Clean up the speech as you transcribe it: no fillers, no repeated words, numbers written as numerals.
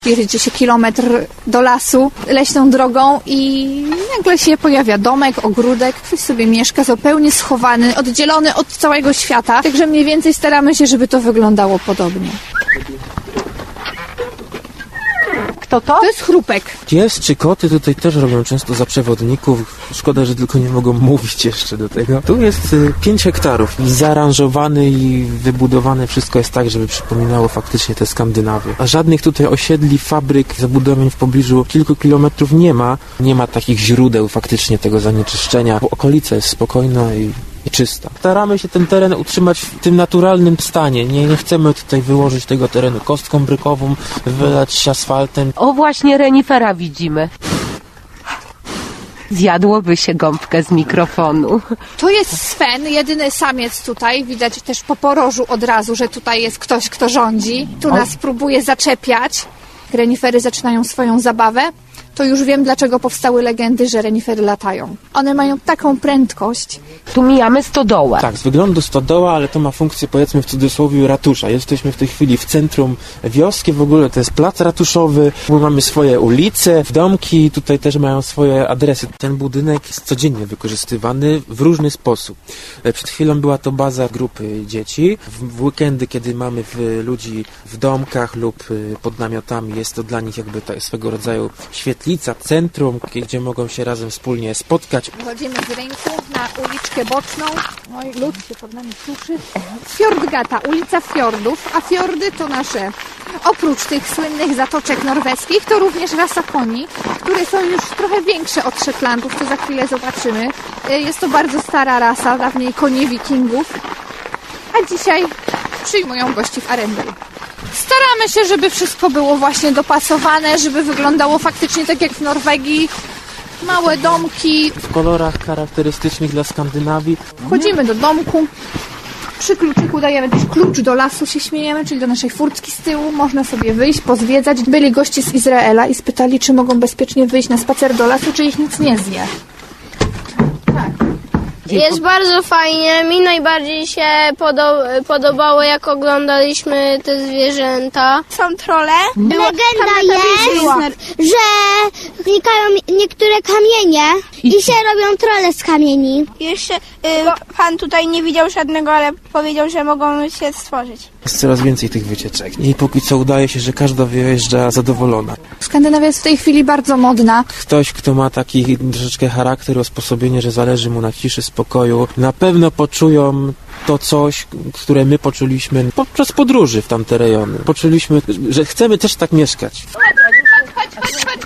Jedzie się kilometr do lasu, leśną drogą i nagle się pojawia domek, ogródek, ktoś sobie mieszka zupełnie schowany, oddzielony od całego świata. Także mniej więcej staramy się, żeby to wyglądało podobnie. Kto to? To jest chrupek. Pies czy koty tutaj też robią często za przewodników. Szkoda, że tylko nie mogą mówić jeszcze do tego. Tu jest 5 hektarów. Zaaranżowane i wybudowane wszystko jest tak, żeby przypominało faktycznie te Skandynawię. A żadnych tutaj osiedli, fabryk, zabudowań w pobliżu kilku kilometrów nie ma. Nie ma takich źródeł faktycznie tego zanieczyszczenia. Okolica jest spokojna i czysta. Staramy się ten teren utrzymać w tym naturalnym stanie. Nie chcemy tutaj wyłożyć tego terenu kostką brykową, wylać asfaltem. O, właśnie renifera widzimy. Zjadłoby się gąbkę z mikrofonu. To jest Sven, jedyny samiec tutaj. Widać też po porożu od razu, że tutaj jest ktoś, kto rządzi. Tu nas próbuje zaczepiać. Renifery zaczynają swoją zabawę. To już wiem, dlaczego powstały legendy, że renifery latają. One mają taką prędkość. Tu mijamy stodołę. Tak, z wyglądu stodoła, ale to ma funkcję, powiedzmy w cudzysłowie, ratusza. Jesteśmy w tej chwili w centrum wioski, w ogóle to jest plac ratuszowy. Mamy swoje ulice, domki, tutaj też mają swoje adresy. Ten budynek jest codziennie wykorzystywany w różny sposób. Przed chwilą była to baza grupy dzieci. W weekendy, kiedy mamy ludzi w domkach lub pod namiotami, jest to dla nich jakby swego rodzaju świetlica, centrum, gdzie mogą się razem wspólnie spotkać. Wchodzimy z rynku na uliczkę boczną. Oj, lód się pod nami suszy. Fjordgata, ulica fiordów, a fiordy to nasze, oprócz tych słynnych zatoczek norweskich, to również rasa koni, które są już trochę większe od Shetlandów, co za chwilę zobaczymy. Jest to bardzo stara rasa, dawniej konie wikingów, a dzisiaj przyjmują gości w Arendal. Staramy się, żeby wszystko było właśnie dopasowane, żeby wyglądało faktycznie tak jak w Norwegii. Małe domki. W kolorach charakterystycznych dla Skandynawii. Wchodzimy do domku. Przy kluczyku dajemy też klucz do lasu, się śmiejemy, czyli do naszej furtki z tyłu. Można sobie wyjść, pozwiedzać. Byli goście z Izraela i spytali, czy mogą bezpiecznie wyjść na spacer do lasu, czy ich nic nie zje. Jest bardzo fajnie. Mi najbardziej się podobało, jak oglądaliśmy te zwierzęta. Są trole. Legenda jest, że znikają niektóre kamienie i się robią trole z kamieni. Jeszcze pan tutaj nie widział żadnego, ale powiedział, że mogą się stworzyć. Jest coraz więcej tych wycieczek i póki co udaje się, że każda wyjeżdża zadowolona. Skandynawia jest w tej chwili bardzo modna. Ktoś, kto ma taki troszeczkę charakter, usposobienie, że zależy mu na ciszy, spokoju, na pewno poczują to coś, które my poczuliśmy podczas podróży w tamte rejony. Poczuliśmy, że chcemy też tak mieszkać. Chodź.